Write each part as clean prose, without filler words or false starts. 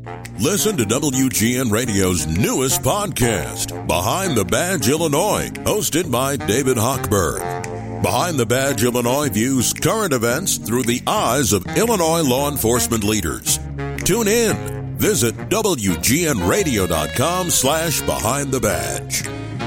Listen to WGN Radio's newest podcast, Behind the Badge Illinois, hosted by David Hochberg. Behind the Badge Illinois views current events through the eyes of Illinois law enforcement leaders. Tune in. Visit WGNRadio.com/Behind the Badge.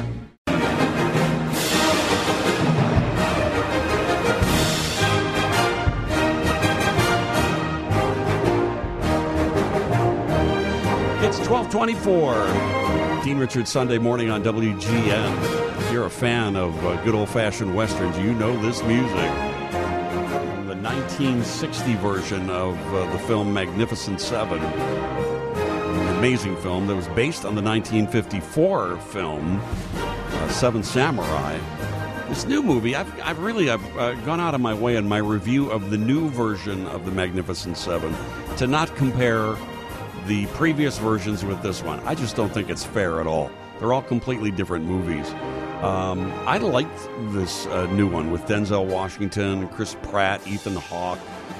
It's 12:24. Dean Richards Sunday morning on WGN. If you're a fan of good old-fashioned westerns, you know this music. The 1960 version of the film Magnificent Seven. An amazing film that was based on the 1954 film Seven Samurai. This new movie, I've gone out of my way in my review of the new version of the Magnificent Seven to not compare the previous versions with this one. I just don't think it's fair at all. They're all completely different movies. I liked this new one with Denzel Washington, Chris Pratt, Ethan Hawke.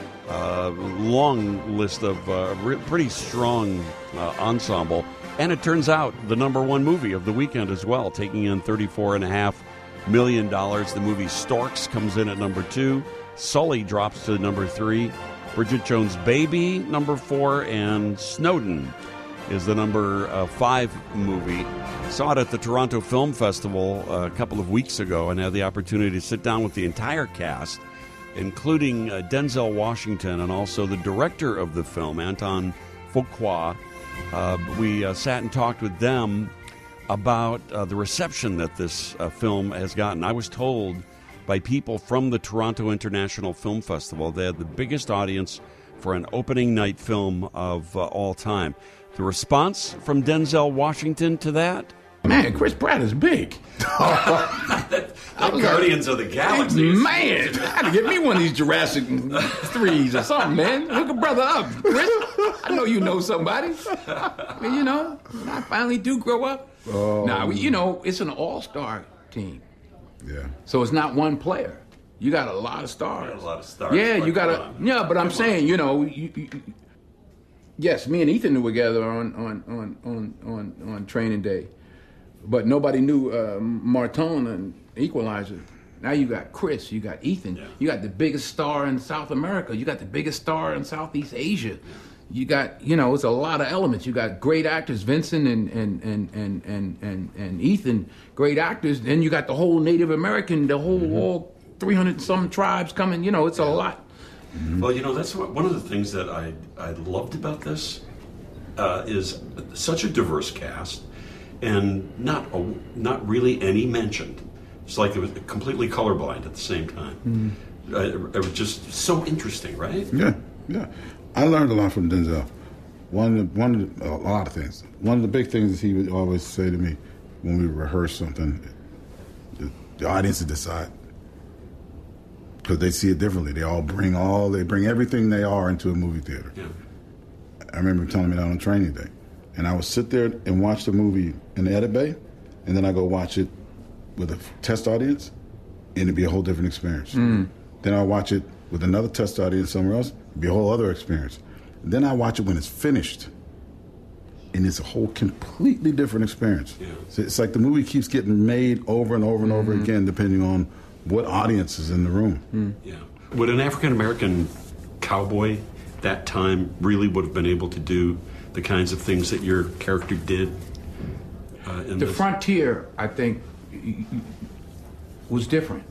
Long list of pretty strong ensemble. And it turns out the number one movie of the weekend as well, taking in $34.5 million. The movie Storks comes in at number 2. Sully drops to number 3. Bridget Jones' Baby, number 4, and Snowden is the number 5 movie. Saw it at the Toronto Film Festival a couple of weeks ago and had the opportunity to sit down with the entire cast, including Denzel Washington and also the director of the film, Anton Fuqua. We sat and talked with them about the reception that this film has gotten. I was told by people from the Toronto International Film Festival they had the biggest audience for an opening night film of all time. The response from Denzel Washington to that? Man, Chris Pratt is big. Guardians of the Galaxy. Man, I had to get me one of these Jurassic 3s or something, man. Hook a brother up, Chris. I know you know somebody. When I finally do grow up. Now, it's an all-star team. Yeah. So it's not one player. You got a lot of stars. A lot of stars. Yeah, you got to. Yeah, but I'm saying, yes, me and Ethan were together on training day, but nobody knew Martone and Equalizer. Now you got Chris, you got Ethan, you got the biggest star in South America, you got the biggest star in Southeast Asia. You got, it's a lot of elements. You got great actors, Vincent and Ethan, great actors. Then you got the whole Native American, all 300 some tribes coming. It's a lot. Well, that's one of the things that I loved about this is such a diverse cast and not really any mentioned. It's like it was completely colorblind at the same time. It was just so interesting, right? Yeah. I learned a lot from Denzel. A lot of things. One of the big things is he would always say to me when we rehearse something, the audience will decide. Because they see it differently. They bring everything they are into a movie theater. Yeah. I remember him telling me that on training day. And I would sit there and watch the movie in the edit bay, and then I go watch it with a test audience, and it'd be a whole different experience. Then I'll watch it with another test audience somewhere else, it'd be a whole other experience. Then I watch it when it's finished, and it's a whole completely different experience. Yeah. So it's like the movie keeps getting made over and over and over again, depending on what audience is in the room. Yeah. Would an African-American cowboy that time really would have been able to do the kinds of things that your character did in the frontier, I think, was different.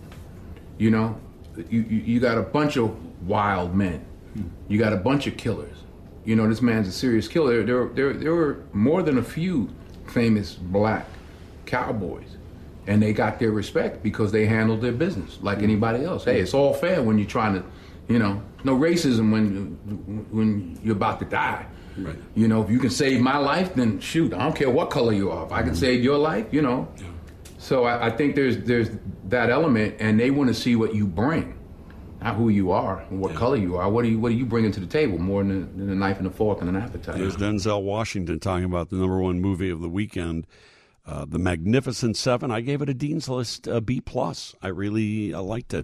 You got a bunch of wild men. You got a bunch of killers. This man's a serious killer. There were more than a few famous black cowboys, and they got their respect because they handled their business like anybody else. Hey, it's all fair when you're trying to, no racism when you're about to die. Right. If you can save my life, then shoot, I don't care what color you are. If I can save your life, Yeah. So I think there's that element, and they want to see what you bring, not who you are and what color you are. What are you bringing to the table more than a knife and a fork and an appetite? There's Denzel Washington talking about the number one movie of the weekend, The Magnificent Seven. I gave it a Dean's List B+. I really liked it.